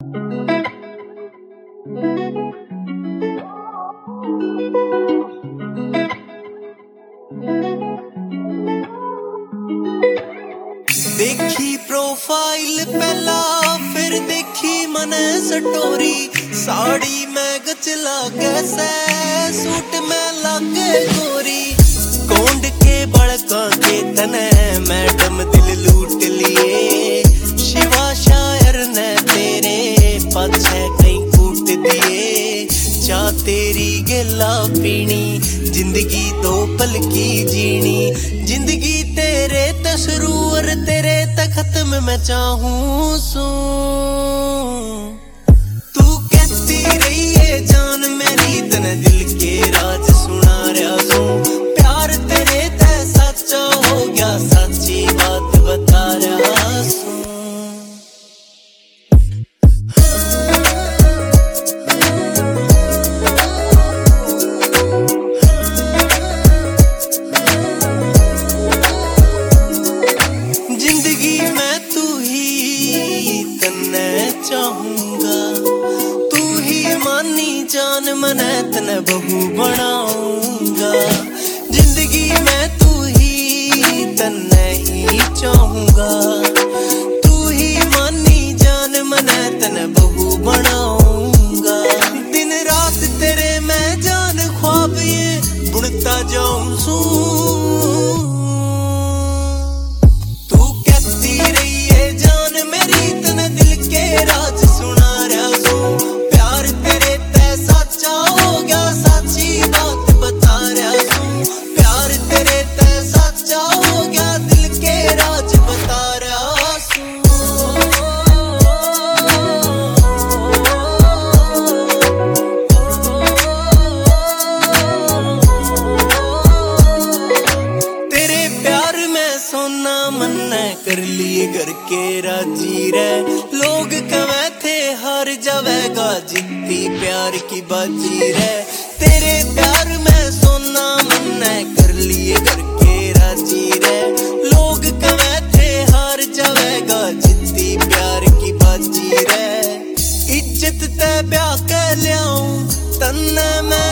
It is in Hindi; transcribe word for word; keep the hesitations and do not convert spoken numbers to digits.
देखी प्रोफाइल पहला फिर देखी मने स्टोरी, साड़ी में गच लागे से सूट में लागे गोरी, कोंड के बड़का के तने मैडम दिल लूट लिए, शिवा शायर ने तेरे पाछे कहीं कूट दिए, चा तेरी गिला पीनी जिंदगी दो पल की जीनी, जिंदगी तेरे तशरू और तेरे तक खत्म मैं चाहूं सू, तू कहती रही है जान मेरी तने दिल के राज सुना रहा सू, प्यार तेरे ते सच्चा हो गया सच्ची बात बता रहा सू। चाहूंगा तू ही मानी जान मने तने बहू बनाऊंगा, जिंदगी में तू ही तन्ने ही चाहूंगा, तू ही मानी जान मने तने बहू बनाऊंगा, दिन रात तेरे मैं जान ख्वाब ये बुनता जाऊं सू, कर लिए घर के राजी रे, लोग कवे थे हार जावेगा जितनी प्यार की बाजी रे, तेरे प्यार में सोना मन्ने कर लिए घर के राजी रे, लोग कवे थे हार जावेगा जितनी प्यार की बाजी रे, इज्जत ते ब्याह के लियाऊं तन्ने मैं